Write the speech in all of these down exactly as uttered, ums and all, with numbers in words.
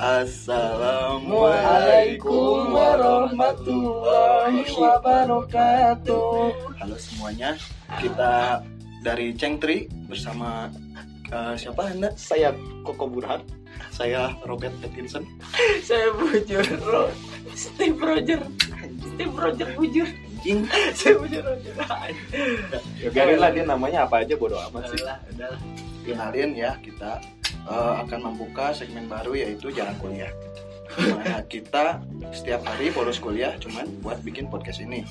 Assalamualaikum warahmatullahi wabarakatuh. Halo semuanya, kita dari Cengtri bersama uh, siapa Anda? Saya Koko Burhan. Saya Robert Pattinson. Saya Bujur Ro- Steve Roger. Steve Roger Bujur. Anjing. Saya Bujur Roger. Ya biarin lah, dia namanya apa aja bodo amat sih. Udahlah, udahlah. Kenalin ya, kita uh, akan membuka segmen baru yaitu Jarang Kuliah. Dimana kita setiap hari bolos kuliah cuman buat bikin podcast ini.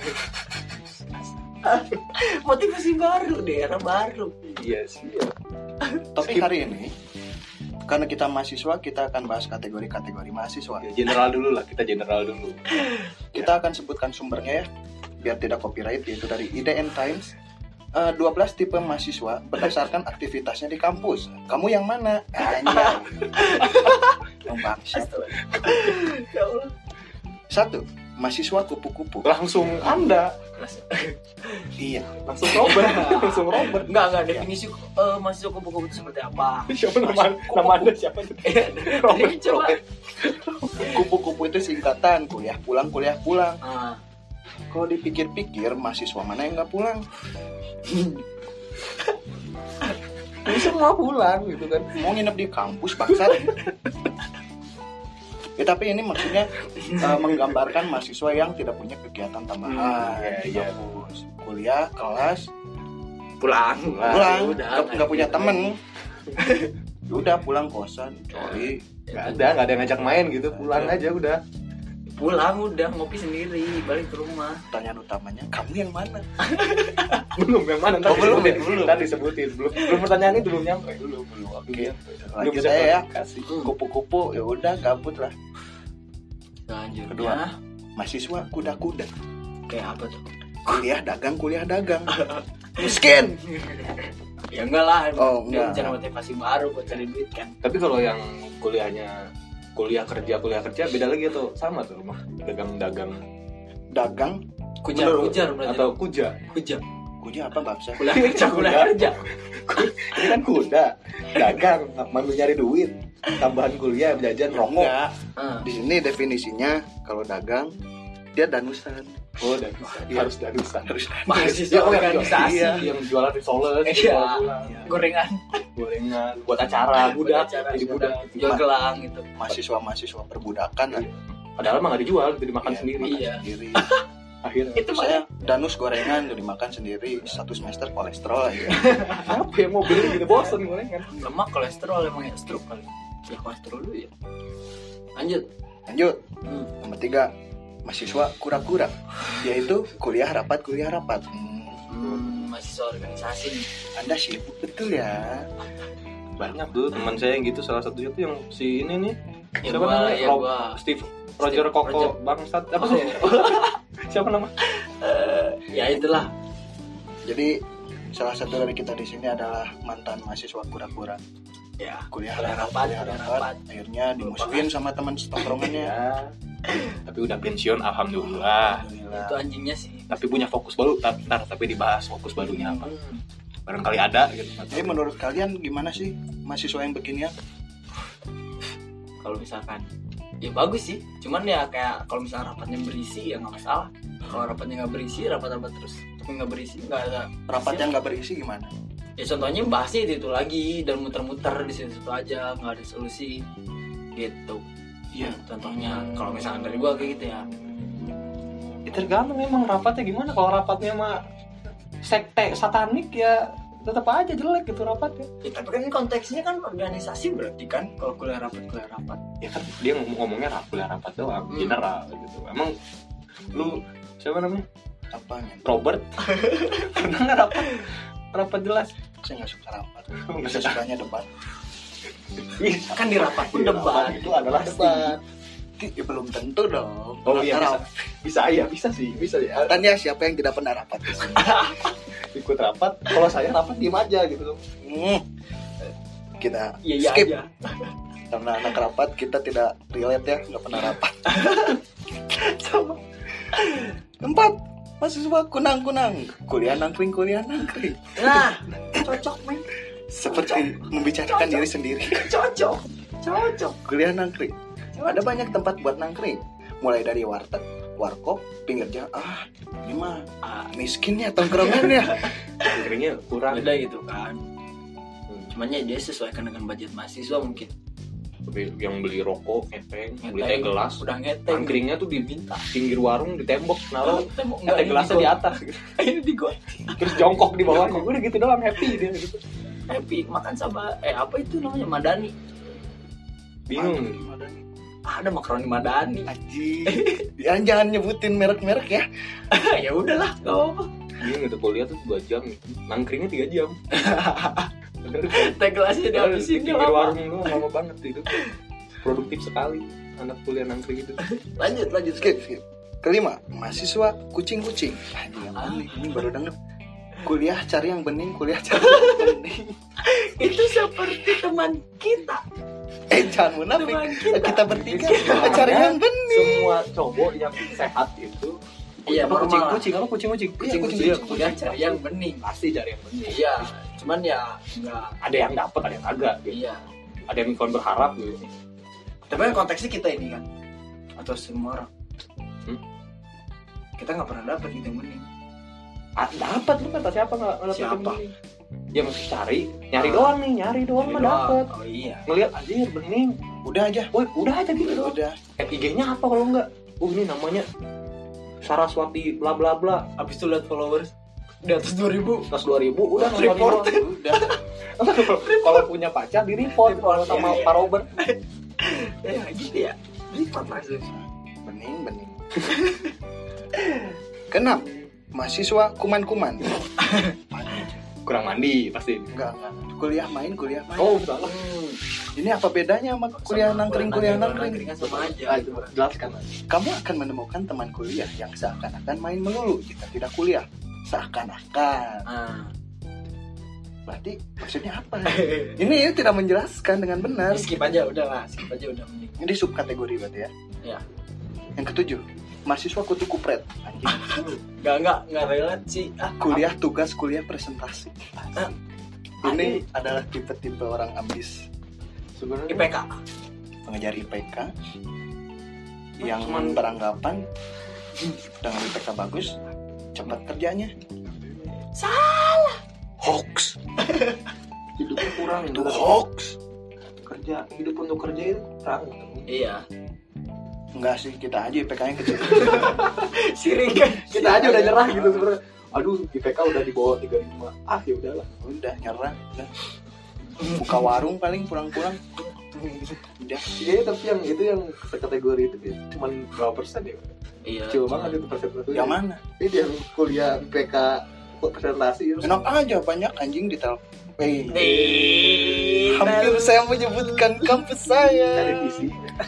Motivasi baru, daerah baru. Iya sih. Ya. Topik hari ini, karena kita mahasiswa, kita akan bahas kategori-kategori mahasiswa. Ya, general dulu lah, kita general dulu. Kita akan sebutkan sumbernya ya, biar tidak copyright, yaitu dari I D N Times. Uh, dua belas tipe mahasiswa berdasarkan aktivitasnya di kampus. Kamu yang mana? Anjay. Yang bangsat. Ya Allah. Satu, mahasiswa kupu-kupu. Langsung Anda. Iya. Langsung Robert. Langsung Robert. Enggak, enggak definisi uh, mahasiswa kupu-kupu itu seperti apa? Siapa nama, nama Anda siapa? Robert coba. Kupu-kupu itu singkatan kuliah pulang kuliah pulang. Ah. Kalau dipikir-pikir, mahasiswa mana yang nggak pulang? Ini semua pulang gitu kan. Mau nginep di kampus bangsat. Ya, tapi ini maksudnya uh, menggambarkan mahasiswa yang tidak punya kegiatan tambahan. Hmm, iya, di iya. kampus, kuliah, kelas, Pulang. pulang, Udah, nggak nggak punya temen. Udah pulang kosan, coli. Gak ada, gak ada yang ngajak main gitu. Pulang aja udah. Pulang udah ngopi sendiri, balik ke rumah. Pertanyaan utamanya, kamu yang mana? Belum, yang mana? Oh, belum, disebutin. belum. Ntar disebutin. Belum, belum pertanyaan ini belum nyampe. Belum, belum. Oke, Belum lanjut bisa aja ya. kasih. Kupu-kupu, ya udah gabut lah. Selanjutnya, Kedua, mahasiswa kuda-kuda. kayak apa tuh? Kuliah dagang, kuliah dagang. Miskin. Ya enggak lah, Oh, dia enggak. mencari motivasi baru buat cari duit kan. Tapi kalau yang kuliahnya kuliah kerja kuliah kerja beda lagi tuh, sama tuh rumah dagang-dagang Dagang, Kujar-kujar berarti. atau kuja. Kujar. kuliah apa bangsa? Kuliah kerja, kuliah kerja. Ini kan kuda, dagang, mandu nyari duit, tambahan kuliah, jajan, rokok. Enggak. Ah. Di sini definisinya kalau dagang dia danusan. Oh, dan harus danusan. Harus Mahasiswa oh, yang organisasi. iya. Yang jualan risoles, Iya. jualan Gorengan. gorengan, buat acara, budak, Acara, jadi budak. Jual gelang gitu. mahasiswa-mahasiswa perbudakan lah. Padahal mah nggak dijual, itu dimakan Iya, sendiri. makan Iya. sendiri. Akhirnya. Itu Saya danus gorengan udah dimakan sendiri satu semester kolesterol aja. Apa yang mau beli gitu, bosen gorengan. lemak kolesterol emang ya stroke kali. Ya kolesterol dulu ya. Lanjut. Lanjut. Hmm. Nomor tiga, mahasiswa kura-kura, yaitu kuliah rapat kuliah rapat. Hmm, Hmm, mahasiswa organisasi nih. Anda sibuk betul ya. Banyak tuh teman saya yang gitu, salah satunya tuh yang si ini nih. Ya Siapa gua, namanya? ya Rob- gua. Steve Roger Steve Koko Roger. Bangsat apa Oh, sih? iya. Siapa nama? Eh, ya itulah. Jadi salah satu dari kita di sini adalah mantan mahasiswa kura-kura. Ya, Kuliah Kuliah rapat, rapat, kuliah kuliah rapat. rapat. Akhirnya dimusuhin sama teman setongkrongannya. Ya. Tapi udah pensiun, alhamdulillah. Alhamdulillah. itu anjingnya sih. Tapi punya fokus baru, tapi ntar tapi dibahas fokus barunya apa. Hmm. Barangkali ada gitu. Jadi menurut kalian gimana sih mahasiswa yang beginian? Kalau misalkan ya bagus sih, cuman ya kayak kalau misalkan rapatnya berisi ya nggak masalah. Kalau rapatnya nggak berisi, rapat-rapat terus. Tapi nggak berisi, nggak ada. Rapat yang nggak berisi gimana? Ya contohnya bahasnya itu, itu lagi dan muter-muter di situ aja, nggak ada solusi gitu. Iya. Contohnya kalau misalkan dari gua kayak gitu ya. Ya tergantung emang rapatnya gimana. Kalau rapatnya mah sekte satanik ya tetap aja jelek gitu rapatnya. Ya tapi kan konteksnya kan organisasi berarti kan, kalau kuliah rapat kuliah rapat. Ya kan dia ngomong ngomongnya rap, kuliah rapat doang, Hmm. general gitu. Emang lu siapa namanya? Apanya? Robert pernah nggak rapat? Rapat jelas. Saya nggak suka rapat. Nggak Saya suka. sukanya debat. Kan di rapat pun debat. Itu adalah debat. Ya, belum tentu dong. Oh iya, Rapat. bisa ya, bisa sih, bisa ya. Tanya siapa yang tidak pernah rapat? Ikut rapat, kalau saya rapat diem aja gitu. Hmm. Kita Iya iya skip. aja. Karena anak rapat kita tidak relate ya, nggak pernah rapat. Sama. Keempat, mahasiswa kunang-kunang, kuliah nangkring, kuliah nangkring. Nah, cocok men. Seperti membicarakan diri sendiri. Cocok. Cocok. Kuliah nangkring. Ada banyak tempat buat nangkring. Mulai dari warteg, warkop, pinggir jalan. Ah, ini mah ah, miskin ya tongkrongannya. Nangkringnya kurang. Beda gitu kan. Cuman ya dia sesuaikan dengan budget mahasiswa mungkin. Yang beli rokok, ngepeng, beli Ngeteng, teh gelas, udah ngeteng. nangkringnya tuh di pinggir warung di tembok, naruh Tembok teh gelasnya di atas, Ini di got. terus jongkok di bawahnya, udah gitu doang, happy dia gitu. Happy makan sama eh apa itu namanya Madani. Bingung. Ada makaroni Madani. Aji. Jangan jangan nyebutin merek-merek ya. Ya udahlah, enggak apa-apa. Bingung itu kuliah tuh dua jam, nangkringnya tiga jam. Bener. Teh gelasnya dihabisin Pinggir lama. warung lu lama banget itu. Produktif sekali anak kuliah nangkring itu. Lanjut lanjut Skip, skip. Kelima, mahasiswa kucing-kucing. Anjing yang aneh, ini baru denger. Kuliah cari yang bening, kuliah cari yang bening. Itu seperti teman kita. Eh jangan munafik. Teman kita. Kita bertiga cari yang bening. Semua cowok yang sehat itu Iya, apa normal. kucing-kucing, apa kucing-kucing? Kucing-kucing Iya, kuliah cari yang bening. pasti cari yang bening. Iya, cuman ya enggak. Ada yang dapat, ada yang agak gitu. Iya. Ada yang kon berharap gitu. Tapi kan konteksnya kita ini kan, atau semua orang. Hmm? Kita nggak pernah dapat gitu yang bening. Ah, dapat lu kata siapa nggak dapat yang Siapa? bening? Ya mesti cari, nyari Ah. doang nih, nyari doang mah dapat. Oh iya. Ngelihat anjir bening. Udah aja. Woi, udah aja gitu doang. Udah. Eh, I G-nya apa kalau enggak? Oh, ini namanya Saraswati bla bla bla. Habis itu lihat followers di atas dua ribu. Plus dua ribu udah nonton Report. doang. Udah. Kalau punya pacar di report kalau sama Iya. Pak Robert. Ya gitu ya. Lipat langsung. Bening, bening. Keenam, mahasiswa kuman-kuman. Kurang mandi pasti. Enggak, enggak. Kuliah main, kuliah main. Oh, salah. Hmm. Ini apa bedanya sama kuliah Sama nangkring, kuliah kuliah nangkring? kan sama aja. Ah, itu jelaskan. Kamu akan menemukan teman kuliah yang seakan-akan main melulu jika tidak kuliah. Seakan-akan. Ah. Berarti maksudnya apa? Ini tidak menjelaskan dengan benar. Skip aja udah lah, skip aja udah mending. Ini subkategori berarti ya. Ya. Yang ketujuh, mahasiswa kutu kupret. Anjing. Enggak enggak enggak relate sih. Ah, Kuliah tugas, kuliah presentasi. Ah. Ini adalah tipe-tipe orang ambis. I Sebenarnya P K. Pengejar I P K yang Cuman- beranggapan dengan I P K bagus cepat kerjanya. Hoax. hidupnya kurang Itu hoax. kerja hidup untuk kerja itu kurang. Iya. Enggak sih, kita aja I P K-nya kecil. Sirik kan. Kita aja udah nyerah gitu sebenarnya. Aduh, I P K udah di bawah tiga puluh lima. Ah, ya udahlah. Udah nyerah. Udah. Buka warung paling pulang-pulang. Udah. Iya, tapi yang itu yang kategori itu ya, cuman berapa persen ya? Iya. Kecil banget itu persentase. Yang mana? Ini yang kuliah I P K presentasi itu. Enak aja, banyak anjing di tel. Eh, Nih. hampir saya menyebutkan kampus saya. Dari visi.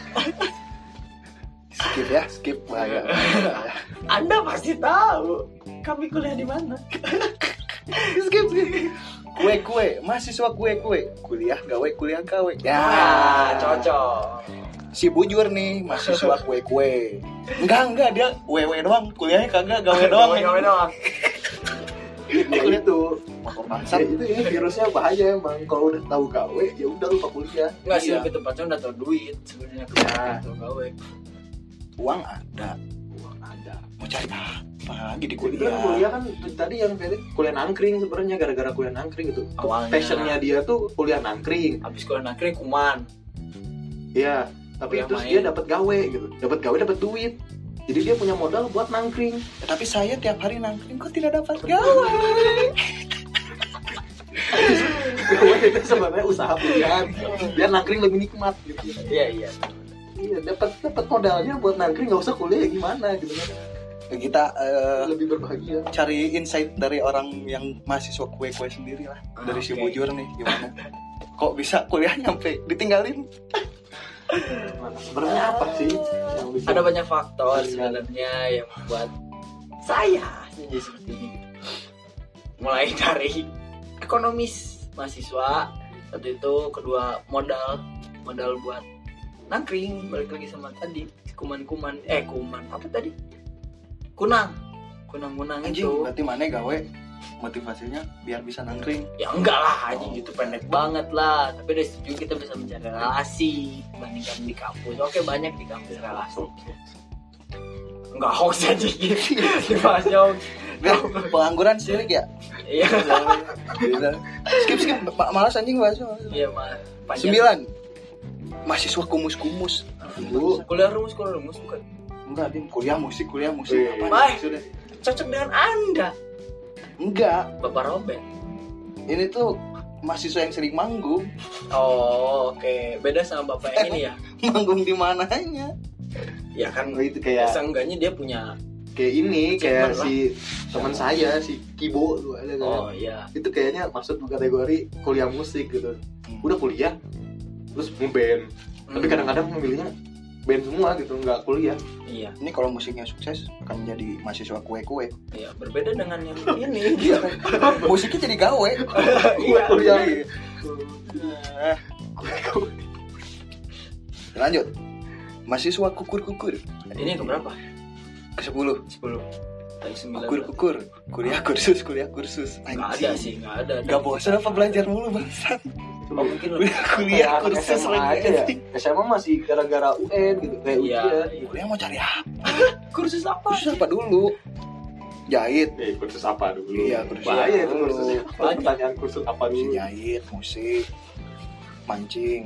Skip ya, skip bahaya. Anda pasti tahu kami kuliah di mana. skip, skip. Kue-kue, mahasiswa kue-kue. Kuliah gawe, kuliah gawe. Ya, Ah, cocok. Si Bujur nih, mahasiswa kue-kue. Enggak, enggak, dia wewe doang. Kuliahnya kagak, gawe doang. Gawe doang. Ya itu. Motor Ya, bangsat. itu ini virusnya bahaya emang. Kalau udah tahu gawe, ya udah lupa kuliah. Enggak sih, Iya. lebih tepatnya udah tau duit sebenarnya Ya. kalau gawe. Uang ada. Uang ada. Mau cari apa lagi di Kuliah. kuliah? kuliah kan tadi yang tadi kuliah nangkring sebenarnya gara-gara kuliah nangkring itu. Awalnya. Passionnya dia tuh kuliah nangkring. Habis kuliah nangkring kuman. Iya. Tapi Kuliah terus main. dia dapat gawe gitu. Dapat gawe dapat duit. Jadi dia punya modal buat nangkring. Ya, tapi saya tiap hari nangkring kok tidak dapat gawe. Gawe itu sebenarnya usaha pilihan. Biar nangkring lebih nikmat gitu. Iya, iya. Iya, dapat dapat modalnya buat nangkring nggak usah kuliah gimana gitu kan. Ya, kita eh, Lebih berbahagia. cari insight dari orang yang mahasiswa kue-kue sendiri lah. Ah, Dari si oke. Bujur nih, gimana? Kok bisa kuliah nyampe ditinggalin? Nah, sebenarnya apa sih yang bisa Ada banyak faktor Iya. sebenarnya yang membuat saya menjadi seperti ini. Mulai dari ekonomis mahasiswa, satu itu, kedua modal, modal buat nangkring, balik lagi sama tadi kuman-kuman, eh kuman apa tadi? Kunang, kunang-kunang Anjing, itu. berarti mana gawe? Motivasinya biar bisa nangkring. Ya enggak lah, aja itu pendek banget lah. Tapi dari situ juga kita bisa mencari relasi dibandingkan di kampus. Oke, banyak di kampus relasi. Enggak hoax aja gitu. Dibahas hoax. Nggak, pengangguran sirik ya. Iya. Skip skip, Ma- malas anjing bahas. Iya, mah. Sembilan. Mahasiswa kumus-kumus. Dulu kuliah rumus, kuliah rumus bukan. Enggak, Dim. Kuliah musik, kuliah musik. Eh. Apa Baik. maksudnya? Cocok dengan Anda, Enggak. Bapak Robert. Ini tuh mahasiswa yang sering manggung. Oh, oke. Beda sama Bapak yang ini ya. Manggung di mananya? Ya kan Oh, itu kayak seenggaknya dia punya. kayak ini kayak Cuman lah. si teman saya si Kibo tuh ada kan. Oh iya. Itu kayaknya masuk kategori kuliah musik gitu. Udah kuliah terus ngeband. Tapi Hmm, kadang-kadang memilihnya band semua gitu, nggak kuliah. Iya, Ini kalau musiknya sukses akan menjadi mahasiswa kue-kue. iya. Berbeda dengan yang ini. Gitu. Musiknya jadi gawe. Iya. Kuliah. Lanjut. Mahasiswa kukur-kukur. Ini yang keberapa? Ke sepuluh. sepuluh. Tadi sembilan. Kukur-kukur. Kuliah kursus, kuliah kursus. Nggak ada sih, nggak ada. Gak bosan apa belajar mulu bangsat. Oh, mungkin lo. Kuliah Kayak anak kursus S M A aja ya. lagi. S M A masih gara-gara U N gitu kayak Iya. ujian. Kuliah mau cari apa? Kursus apa? Kursus apa dulu? Jahit. Eh, kursus apa dulu? Iya, kursus Bahaya apa itu dulu. kursus. Banyak. Pertanyaan kursus apa dulu? Jahit, musik, mancing.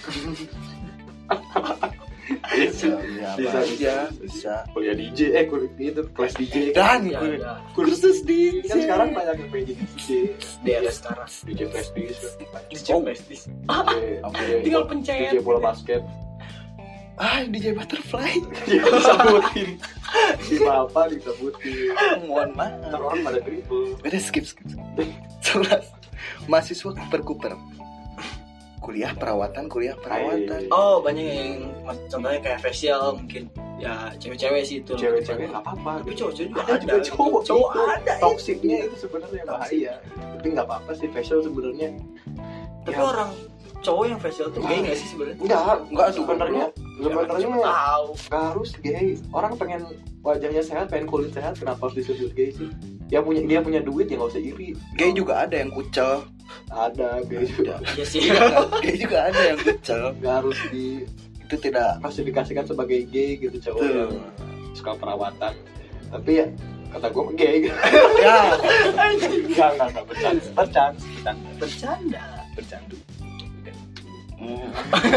Bisa. Iya, Bisa, aja, bisa. Kuliah D J, eh kuliah itu kelas D J. Dan Ya, kuliah- ada. kursus di Kan sekarang banyak yang pengen jadi D J. D R sekarang. D J prestis, Di Oh. Pestis. D J Tinggal pencet. D J bola basket. ah D J Butterfly. Disebutin. Si bapak disebutin. Mohon maaf. Ntar orang pada dribble. Udah skip skip. skip. Sebelas. Mahasiswa kuper-kuper. Kuliah perawatan, kuliah perawatan. Oh, banyak yang contohnya kayak facial mungkin. Ya, cewek-cewek sih itu. Cewek-cewek nggak apa-apa. Tapi cowok-cowok juga Ada ada. juga cowok. Cowok Itu ada. Toksiknya itu sebenarnya bahaya. Tapi nggak apa-apa sih facial sebenarnya. Tapi Ya. orang cowok yang facial tuh gay nggak sih sebenarnya? Enggak, Enggak, sebenarnya. Sebenarnya Siapa nggak tahu. harus gay. Orang pengen wajahnya sehat, pengen kulit sehat, kenapa harus disebut gay sih? Dia punya dia punya duit ya nggak usah iri. Gay juga ada yang kucel. Ada gay juga. Iya sih. Gay juga ada yang kucel. Nggak harus di Itu tidak. klasifikasikan sebagai gay gitu cowok Betul. yang suka perawatan. Tapi ya kata gue gay gitu. Ya. Enggak, enggak, enggak bercanda. Bercanda, bercanda, Bercanda. bercanda. Hmm.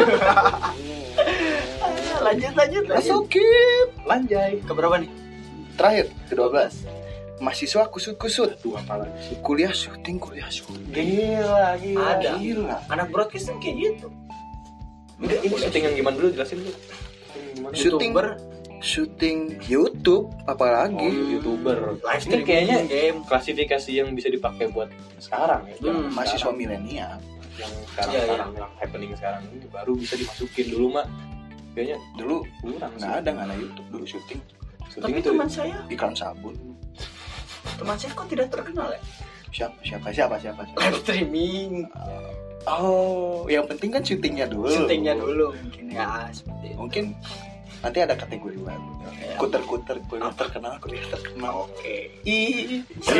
Lanjut lanjut lanjut. Skip. Lanjai. Keberapa nih? Terakhir, kedua belas. Mahasiswa kusut-kusut. Aduh, apa lagi sih? Kuliah syuting, kuliah syuting. Gila, gila. Ada. Gila. Anak broadcasting kayak gitu. Ini, ini syuting yang gimana dulu jelasin dulu. Gimana? Syuting. YouTuber, Syuting YouTube apalagi. Oh, YouTuber. live Ini streaming, kayaknya game. klasifikasi yang bisa dipakai buat sekarang ya. Hmm, Mahasiswa milenial. yang sekarang Iya, iya. sekarang yang happening sekarang ini baru bisa dimasukin dulu mah. Kayaknya Dulu kurang sih. nggak ada nggak ada YouTube dulu syuting Syuting Tapi itu teman saya, iklan sabun. teman saya kok tidak terkenal ya? Siapa siapa siapa siapa. siapa? Live streaming, Oh, yang penting kan syutingnya dulu. syutingnya dulu mungkin ya seperti itu. Mungkin nanti ada kategori baru. Ya. Kuter-kuter kuliah terkenal, kuliah terkenal. Oke. Ih,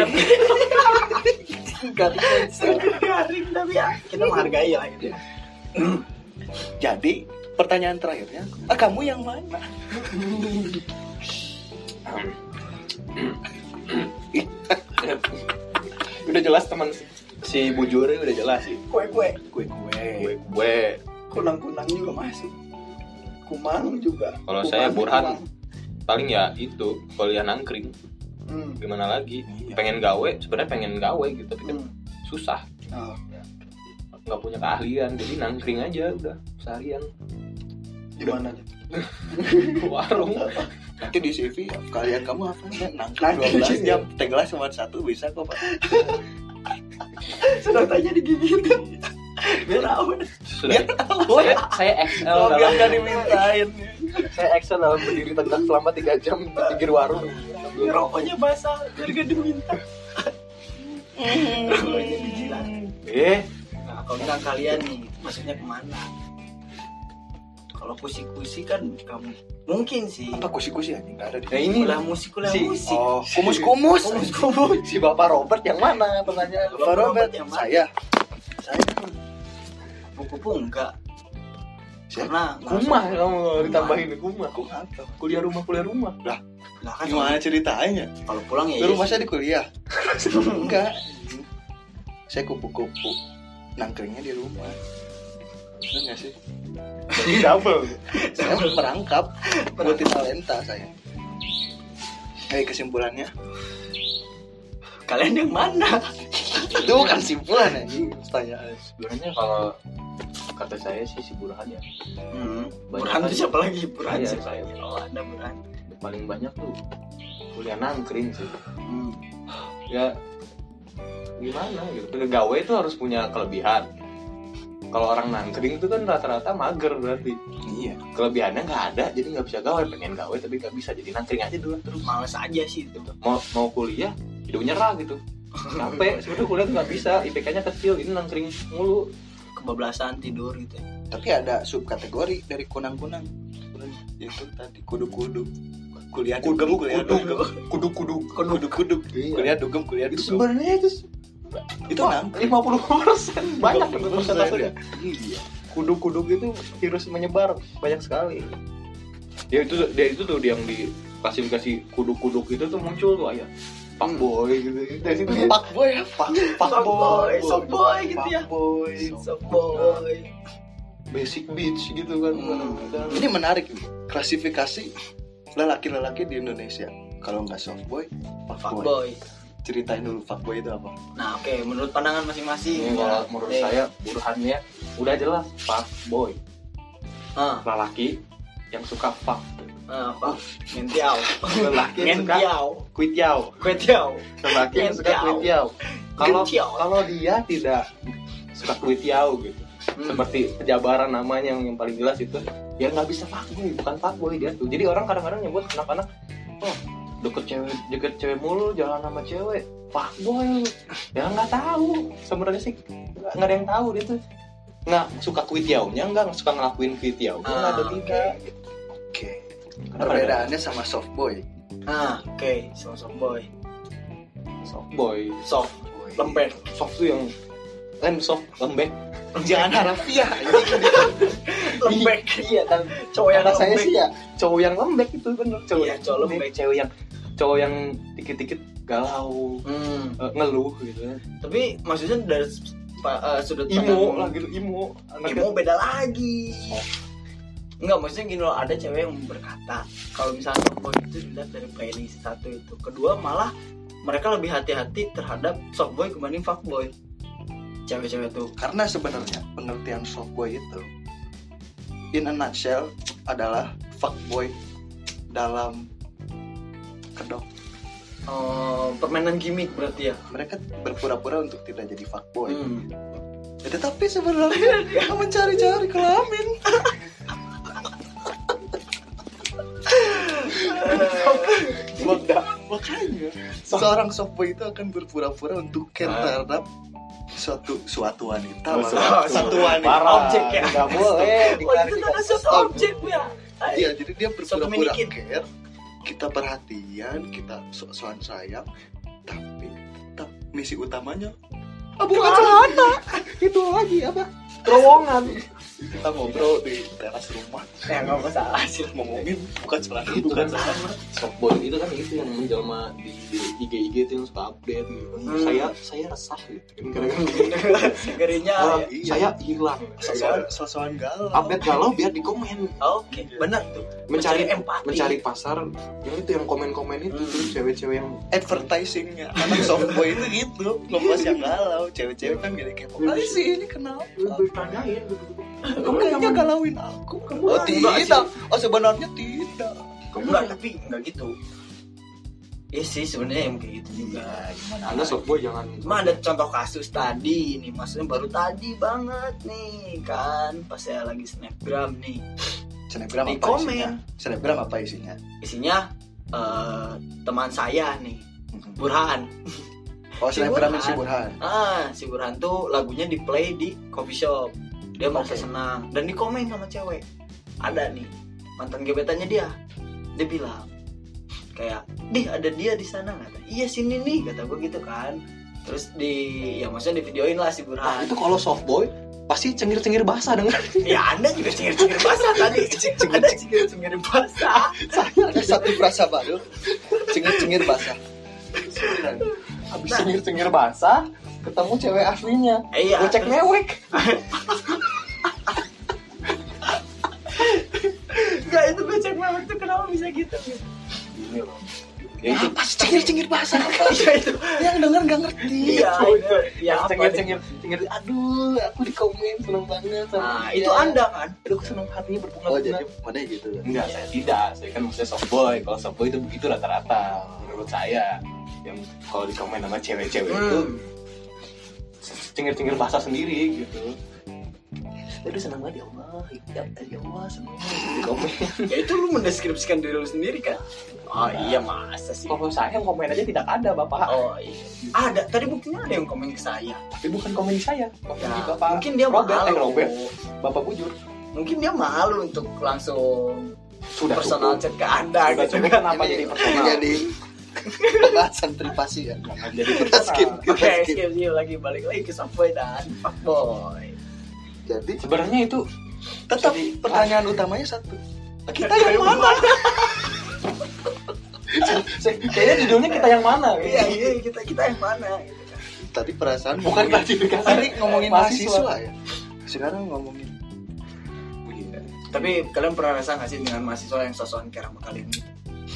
Garing, garing tapi ya kita menghargai lah gitu ya. jadi pertanyaan terakhirnya, ah, kamu yang mana? udah jelas teman si Bujuri udah jelas sih. Kue-kue, Gue gue. Gue gue kunang-kunang juga masuk. Kumang juga. kalau Kumang, saya Burhan kumang. paling ya itu kuliah nangkring. Hmm. Gimana lagi? Iya. Pengen gawe, sebenarnya pengen gawe gitu tapi kan Hmm. susah. Oh. Nggak punya keahlian jadi nangkring aja udah seharian. Gimana? Warung. Nanti di C V kalian kamu apa sih? Nangkring dua belas jam, teh gelas cuma satu bisa kok, Pak. Sudah tanya digigitin. Biar awet. Sudah. Saya, saya Excel Oh, biar dalam nggak dimintain. saya Excel dalam berdiri tegak selama tiga jam di pinggir warung. Rokoknya basah biar gak diminta. Rokoknya dijilat. Eh, Nah, kalau misalnya kalian nih, maksudnya kemana? Kalau kusi-kusi kan kamu mungkin sih. Apa kusi-kusi anjing? Enggak ada di Nah ini Kuliah musik, kuliah Si- musik. Oh, kumus-kumus. Kumus-kumus. si Bapak Robert yang mana pertanyaan? Bapak Robert, yang mana? saya. Saya Kupu-kupu enggak. Siapa? Karena Kumah kamu ditambahin kumah. Aku apa? Kuliah rumah kuliah rumah. lah kan Gimana ceritanya? kalau pulang ya Di yes. rumah saya di kuliah. Enggak. Saya kupu-kupu. Nangkringnya di rumah. Bener nggak sih? Jadi double. Saya merangkap multi talenta saya. Kayak kesimpulannya, Kalian yang mana? itu bukan simpulan anjing, pertanyaan. Sebenarnya kalau kata saya sih si Burhan ya. Hmm. Banyak Burhan kan. tuh siapa lagi? Burhan Iya, siapa lagi? Oh, ada Burhan. Paling banyak tuh kuliah nangkring sih. Hmm. Ya gimana gitu. Gawe itu harus punya kelebihan. Kalau orang nangkring itu kan rata-rata mager berarti. Iya. Kelebihannya nggak ada, jadi nggak bisa gawe. Pengen gawe tapi nggak bisa, jadi nangkring aja dulu terus. Males aja sih itu. Mau mau kuliah, hidup nyerah gitu. Capek, sebenarnya kuliah tuh nggak bisa, I P K-nya kecil, ini nangkring mulu. Kebablasan tidur gitu. Tapi ada subkategori dari kunang-kunang. Itu tadi kudu-kudu. Kuliah dugem, kuliah dugem. Kudu-kudu. Kudu-kudu. Iya. Kuliah dugem, kuliah Itu dugem. sebenarnya itu Itu nangkring. lima puluh persen banyak persentasenya. Iya. Kudu-kudu itu virus menyebar banyak sekali. Dia itu dia itu tuh yang di klasifikasi kudu-kudu itu tuh muncul tuh ayah. Fuckboy gitu. Dari situ dia Pak boy ya, pak pak boy, Soft boy gitu ya. boy. Soft boy. basic bitch gitu kan. Hmm. Ini menarik nih, klasifikasi lelaki-lelaki di Indonesia. Kalau nggak soft boy, pak Fuck boy. boy. Ceritain dulu fuck boy itu apa? Nah, oke, menurut pandangan masing-masing. Ini kalau menurut Oke. saya Burhannya udah jelas fuckboy. Ah, Lelaki yang suka fuck. ah, fuck. Ngentiau. Lelaki yang suka Ngentiau. kuitiau. Kuetiau. Lelaki yang suka Gentiau. kuitiau. Kalau Gentiau. kalau dia tidak suka kuitiau gitu. Hmm. Seperti pejabaran namanya yang, yang paling jelas itu, ya nggak bisa fuckboy, bukan fuckboy dia tuh. Jadi orang kadang-kadang nyebut anak-anak, oh deket cewek deket cewek mulu, jalan sama cewek, fuckboy. Ya nggak tahu sebenarnya sih, nggak nggak ada yang tahu dia tuh nggak suka kuitiaunya, nggak suka ngelakuin kuitiau, nggak ada Ah, tidak. Oke. Kenapa Perbedaannya sama soft boy. Ah, oke, soft soft boy. Softboy, Soft, lembek. soft tuh yang kan soft lembek. Jangan harafiah. Lembek. Iya kan. Cowok yang Kata saya lembek. sih ya cowok yang lembek itu bener, cowok Iya, yang cowok lembek, lembek. cewek yang cowok yang dikit-dikit galau, Hmm. eh, ngeluh gitu ya. Tapi maksudnya dari pa- eh, sudut Imo pandang lah gitu, imo. Anaknya Imo beda lagi. Enggak, maksudnya gini loh, ada cewek yang berkata kalau misalnya softboy itu dilihat dari playlist satu itu. Kedua, malah mereka lebih hati-hati terhadap softboy kebanding fuckboy. Cewek-cewek tuh. Karena sebenarnya pengertian soft boy itu in a nutshell adalah fuckboy dalam kedok. eh, permainan gimmick berarti ya. Mereka berpura-pura untuk tidak jadi fuckboy. Hmm. Ya, tetapi sebenarnya dia mencari-cari kelamin. Maka, makanya seorang softboy itu akan berpura-pura untuk care terhadap suatu suatu wanita, Oh, malah. suatu. satu wanita. parah, Objek ya. nggak boleh Oh, itu diklarifikasi. namanya suatu objek ya. Iya, jadi dia Suatu berpura-pura minikin. care, kita perhatian, kita sok-sokan sayang, tapi tetap misi utamanya ah, bukan celana. Itu lagi apa? Terowongan. Kita ngobrol di teras rumah, Ya nggak masalah sih. ngomongin bukan celana, Itu bukan kan celana. softboy itu kan itu yang menjelma di, di I G I G itu yang suka update gitu. Hmm. Saya saya resah gitu. Gara-gara Segerinya. orang, ya. iya. saya hilang. Sosokan sosokan galau. Update galau biar di komen. Oke, benar tuh. Mencari empati. mencari pasar yang itu yang komen-komen itu Hmm. tuh cewek-cewek yang Advertisingnya anak softboy itu gitu, ngepas yang galau, cewek-cewek kan gini kepo kali sih ini kenapa? bertanyain gitu. Kamu kayaknya galauin aku. Oh enggak tidak, oh sebenarnya tidak. Enggak, tapi enggak gitu. Iya sih sebenarnya yang kayak gitu juga. Gimana? Anda softboy jangan. Cuma ada contoh kasus tadi nih, maksudnya baru tadi banget nih kan, pas saya lagi snapgram nih, Selebgram Di apa komen. isinya? Selebgram apa isinya? isinya eh, teman saya nih, Burhan. Oh Si selebgram Burhan. si Burhan. Ah, si Burhan tuh lagunya di play di coffee shop. Dia merasa Oke. senang dan di komen sama cewek. ada nih mantan gebetannya dia, dia bilang kayak, "Dih, ada dia di sana." Kata, "Iya, sini nih," kata gue gitu kan. Terus di ya maksudnya di videoin lah si Nah, Burhan. itu kalau soft boy pasti cengir-cengir basah denger. Ya Anda juga cengir-cengir basah tadi. Ada cengir-cengir basah. Ada satu frasa baru, cengir-cengir basah. Habis Nah. cengir-cengir basah, ketemu cewek aslinya. Eh, iya. Gocek mewek. Enggak, itu gue cek banget tuh kenapa bisa gitu. Ini loh. Ya itu Apa sih cengir-cengir basah? Iya itu. Yang denger nggak ngerti. Iya, itu. Ya apa nih? cengir-cengir cengir. Aduh, aku di komen seneng banget sama Nah, dia. itu Anda kan? Aduh, aku seneng hatinya Oh berbunga-bunga. jadi mana gitu? Enggak, saya tidak. Saya kan maksudnya soft boy. Kalau soft boy itu begitu rata-rata menurut saya. Yang kalau di komen sama cewek-cewek itu Hmm. cengir-cengir basah sendiri gitu. Aduh, seneng banget ya Allah. Ya, ya Allah, seneng banget di komen. Ya itu lu mendeskripsikan diri lu sendiri kan? Oh iya, masa sih? Kalau saya yang komen aja tidak ada, Bapak. Oh iya. Ada, tadi buktinya ada yang komen ke saya. Tapi bukan komen di saya. Komen Ya, di Bapak. mungkin dia Robert, malu. eh, Robert. Bapak bujur. Mungkin dia malu untuk langsung Sudah personal cukup. chat ke Anda Sudah gitu cukup, kan. kenapa jadi personal? Jadi pembahasan privasi ya. Jangan jadi Kita skip. personal. Oke, skip skip lagi, balik lagi ke softboy dan fuckboy. Jadi Sebenarnya itu tetap Jadi- pertanyaan utamanya satu. Kita yang mana? kayaknya judulnya kita yang mana? Iya, iya, kita kita yang mana gitu kan. Tadi perasaan Bukan ngomongin- klasifikasi. Tadi ngomongin Mahasiswa. mahasiswa ya. Sekarang ngomongin Tapi kalian pernah rasa nggak sih dengan mahasiswa yang sosokan care sama kalian gitu?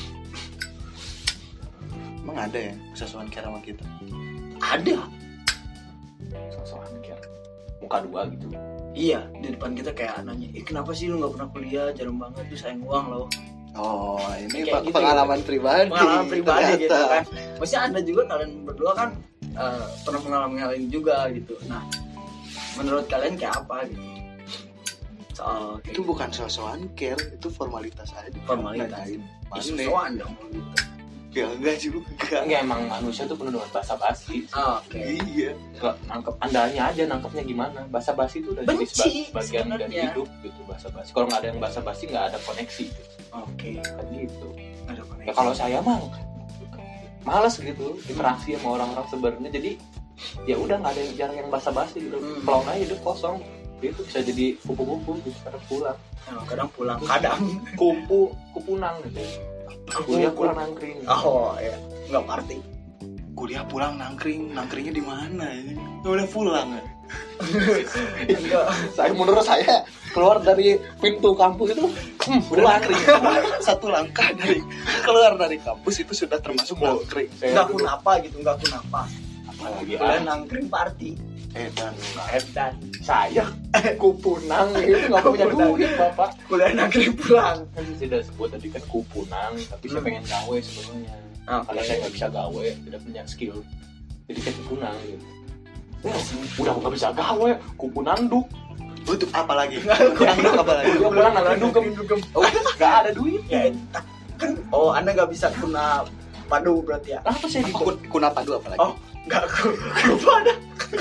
emang ada ya sesuatu kira sama kita. Ada. Sosokan kayak muka dua gitu. Iya, di depan kita kayak nanya, "Eh, kenapa sih lu nggak pernah kuliah? Jarang banget, tuh sayang uang loh." Oh, ini Kayak pe- gitu, pengalaman pribadi. Pengalaman pribadi ternyata. gitu kan. Maksudnya Anda juga, kalian berdua kan eh, pernah mengalami hal ini juga gitu. Nah, menurut kalian kayak apa gitu? Soal kayak Itu bukan sosokan care, itu formalitas aja. Formalitas. Nanyain, isu Mana? soan dong gitu. Ya enggak juga. Enggak, emang manusia tuh penuh dengan basa-basi. Ah, Oke. Iya. Kalau nangkep andanya aja nangkepnya gimana. Basa-basi itu udah jadi Benci, seba- bagian dari sebenarnya. hidup gitu, basa-basi. Kalau nggak ada yang basa-basi nggak ada koneksi gitu. Oke. Kan gitu. Ada koneksi. Ya kalau saya mah males gitu interaksi sama orang-orang sebenarnya. Jadi ya udah nggak ada yang jarang yang basa-basi gitu. Hmm. Kalau nggak hidup kosong itu bisa jadi kupu-kupu gitu kadang pulang. Nah, kadang pulang, kadang. Kupu kupunang gitu. Kuliah pulang nangkring. Oh ya, nggak party. Kuliah pulang nangkring, nangkringnya di mana ya? Udah pulang ya. Enggak. Saya menurut saya keluar dari pintu kampus itu hmm, Udah pulang. nangkring. Satu langkah dari keluar dari kampus itu sudah termasuk nangkring. Saya Nggak dulu- kunapa gitu, nggak kunapa. apalagi Kalian ah, nangkring party. Eh dan Edan. saya kupunang itu nggak punya Kupunang. duit bapak. Kuliah nangkring pulang. Kan sudah sebut tadi kan kupunang, tapi saya Hmm. pengen gawe sebenarnya. Oke. Karena saya nggak bisa gawe, tidak punya skill, jadi saya kupunang gitu. Wah, udah nggak bisa gawe, kupunanduk. untuk apa lagi? Nangkring apa lagi? Dia pulang nggak dugem, dugem. oh, nggak ada duit. Ya, kan. Oh, Anda nggak bisa kuna padu berarti ya? Kenapa saya di Kun, kunapa dulu apa lagi? Oh, nggak ku. Lupa ada.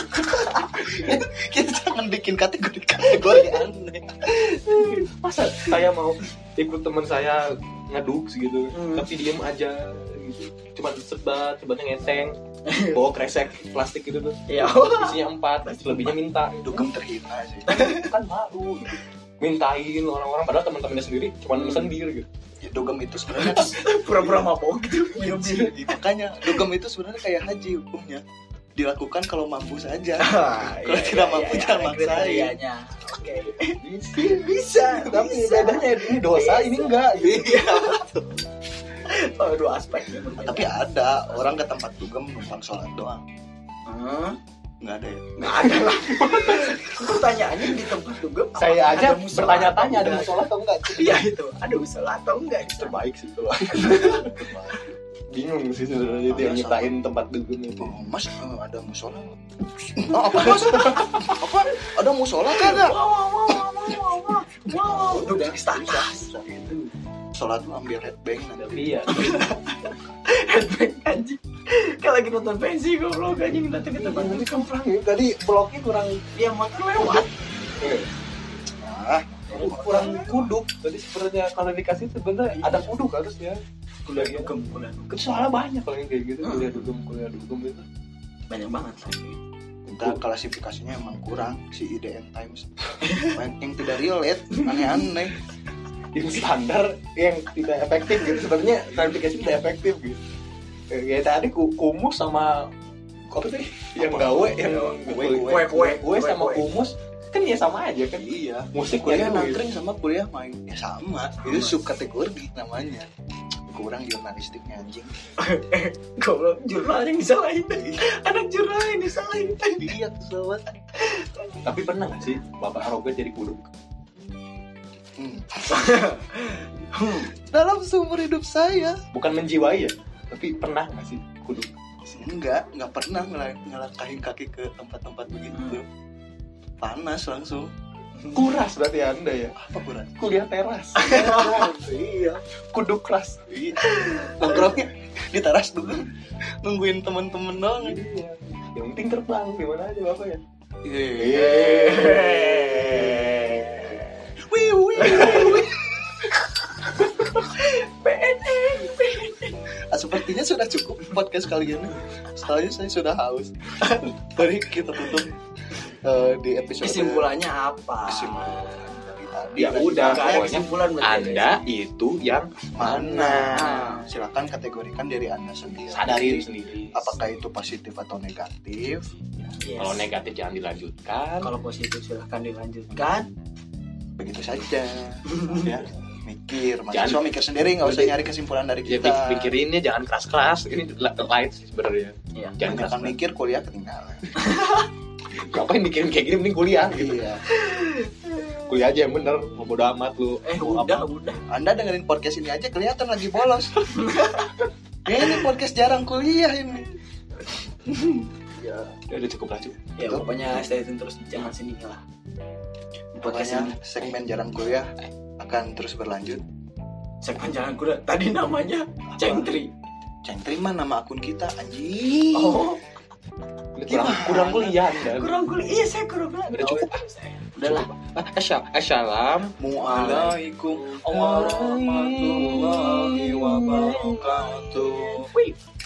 Kita jangan bikin kategori kategori aneh. masa saya mau ikut teman saya ngeduk gitu, Hmm. tapi diem aja gitu. Cuma sebat, sebatnya ngeseng, bawa kresek plastik gitu tuh. Iya. Isinya empat, lebihnya minta. Dugem terhina sih. Kan malu gitu. Mintain orang-orang padahal teman-temannya sendiri cuma mesen bir gitu. Ya, dugem itu sebenarnya Pura-pura mabok gitu. Minum bir. makanya dugem itu sebenarnya kayak haji hukumnya. Dilakukan kalau mampu saja. Ah, Kalau iya, tidak iya, mampu iya, jangan ada maksain. kriterianya. Oke. Bisa, Bisa, tapi bisa. bedanya ini dosa, ini enggak gitu. Iya. Oh, dua aspek ya, berbeda. Tapi ada orang ke tempat dugem numpang sholat doang. Hah? Nggak ada ya? Nggak ada lah. Pertanyaannya di tempat dugem. Saya apakah aja ada musola bertanya-tanya atau ada enggak? musola atau enggak. Iya itu, ada musola atau enggak? Terbaik sih itu. Bingung sih sebenarnya itu yang nyiptain tempat dugem itu. Oh, mas eh, ada musola? Oh, apa mas? Apa? Ada musola kagak? Wow, wow, wow, wow, wow, wow. Udah status. Itu sholat lu ambil headbang nanti. Tapi ya, Headbang anjing. Kayak lagi nonton pensi goblok anjing nanti di tempat dugem. tadi bloknya kurang. Yang motor lewat. Ah, kurang kuduk. Tadi sebenarnya kalau dikasih sebenarnya ada kuduk harusnya. kuliah dugem kuliah dugem Kan soalnya banyak kalau yang kayak gitu, kuliah dugem, kuliah dugem itu. banyak banget lagi. Kita klasifikasinya emang kurang si I D N Times. Banyak yang tidak relate, aneh-aneh. Yang standar yang tidak efektif gitu. Sebenarnya klarifikasi tidak efektif gitu. Kayak tadi ku- kumus sama apa sih? Yang gawe, yang Kue, kue, kue, kue sama kue. kumus kan ya sama aja kan. Iya. Musik Kuliah kuliah nangkring sama kuliah main ya sama. Itu subkategori namanya. Kurang jurnalistiknya anjing. Goblok, jurnal yang disalahin. Anak jurnal yang disalahin. Iya sobat. Tapi pernah gak sih Bapak Aroga jadi kuduk? Hmm. Dalam seumur hidup saya Bukan menjiwai ya, tapi pernah gak sih kuduk? enggak, enggak pernah ngel- ngelangkahin kaki ke tempat-tempat begitu. Panas langsung. Kuras berarti Anda ya. Apa kurang? Kuliah teras. Iya. Kuduk keras. Iya. Nongkrongnya di teras dulu. Nungguin teman-teman doang. Iya. Yang penting terbang gimana aja Bapak ya. Iya. Wih, wih, wih. P N N. Ah, sepertinya sudah cukup podcast kali ini. Soalnya saya sudah haus. Mari kita tutup uh, di episode. Kesimpulannya apa? Kesimpulan dari tadi. Ya udah, Nggak ada pokoknya kesimpulan berarti. Anda itu yang Mana? Silakan kategorikan diri Anda sendiri. sadarin sendiri. Apakah itu positif atau negatif? Yes. Kalau negatif jangan dilanjutkan. Kalau positif silahkan dilanjutkan. Begitu saja. Ya, mikir. Mahasiswa Jangan- mikir sendiri, nggak usah nyari kesimpulan dari Ya kita. pik- pikirinnya jangan keras-keras. Ini la- light sih sebenarnya. Iya. Jangan Jangan keras-keras. mikir, kuliah ketinggalan. Ngapain mikirin kayak gini, mending kuliah gitu. Iya. Kuliah aja yang bener, mau bodo amat lu. Eh Mau udah apa. udah. Anda dengerin podcast ini aja kelihatan lagi bolos. Ya ini podcast jarang kuliah ini. Ya udah cukup lah cukup. Ya pokoknya stay tune terus jangan sini lah. Podcast Pokoknya ini segmen jarang kuliah akan terus berlanjut. segmen jangan kuda. Tadi namanya Cengtri. Jangan terima nama akun kita anjing. Oh Ini kurang, kurang kuliah Anda. kurang kuliah. Iya saya kurang kuliah. Udah cukup. Udahlah. Assalamualaikum warahmatullahi wabarakatuh. Wih.